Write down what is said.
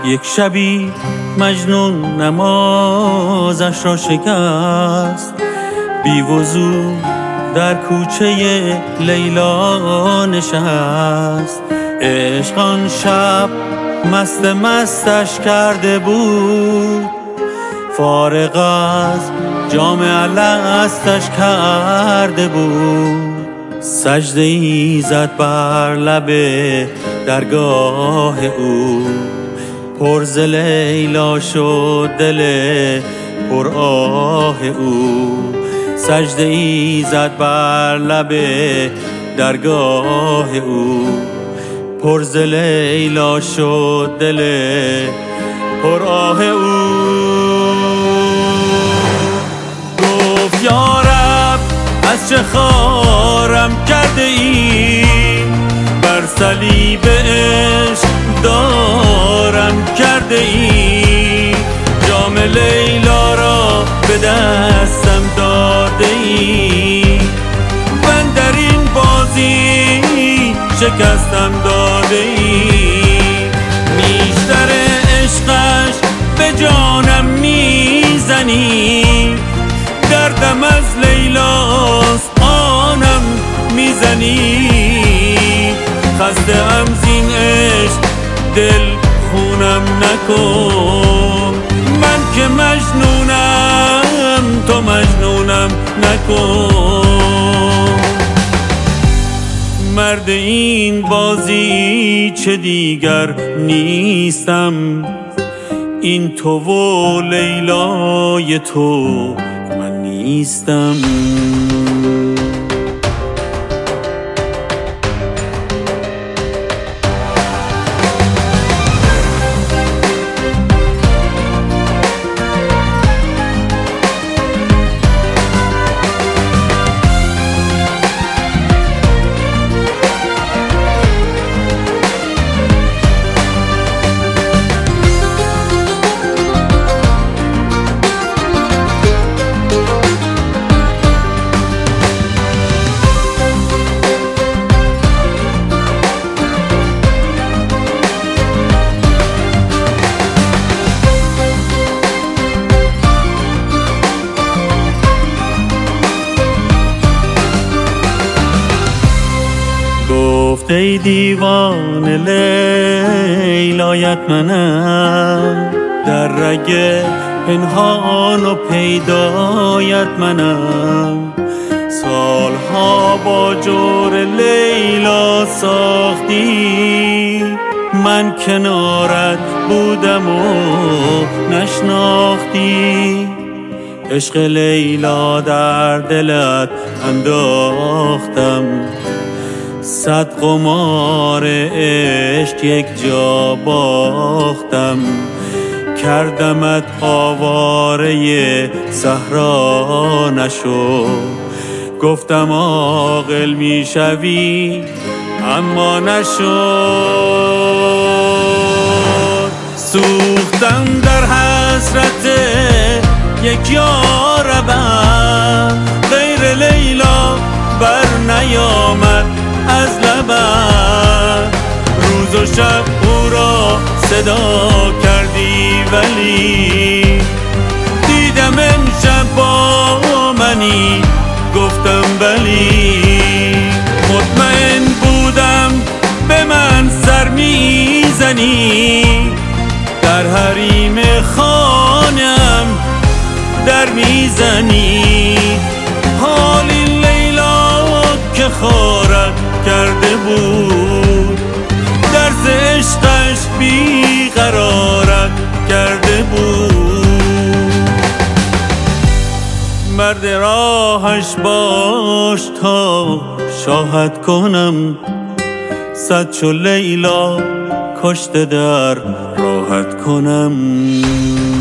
یک شبی مجنون نمازش را شکست، بی وضو در کوچه لیلا نشست. عشق آن شب مستش کرده بود، فارغ از جام الستش کرده بود. سجده ای زد بر لب درگاه او، پر ز لیلا شد دل پر آه او. سجده ای زد بر لب درگاه او، پر ز لیلا شد دل پر آه او. گفت یا رب از چه خارم کرده ای، بر صلیب عشق دارم کرده ای. جام لیلا را به دستم داده ای، من در این بازی شکستم داده ای. نیشتر عشقش به جانم میزنی، دردم از لیلاست آنم میزنی. خسته ام زین عشق دل خونم نکن، من که مجنونم تو مجنونم نکن. مرد این بازی چه دیگر نیستم، این تو و لیلای تو من نیستم. گفت ای دیوان لیلایت منم، در رگ پنهان و پیدایت منم. سالها با جور لیلا ساختی، من کنارت بودم و نشناختی. عشق لیلا در دلت انداختم، صد قمار عشق یک جا باختم. کردمت آواره صحرا نشو، گفتم عاقل میشوی اما نشد. سوختم در حسرت یک یاربم، غیر لیلا بر نیامد از لبم. روز و شب او را صدا کردی ولی دیدم امشب با منی، گفتم بلی. مطمئن بودم به من سر میزنی، در حریم خانم در میزنی. حال این لیلا که خارت کرده بود، درس عشقش بیقرارت کرده بود. مرد راهش باش تا شاهد کنم، صد چو لیلا کشته در راحت کنم.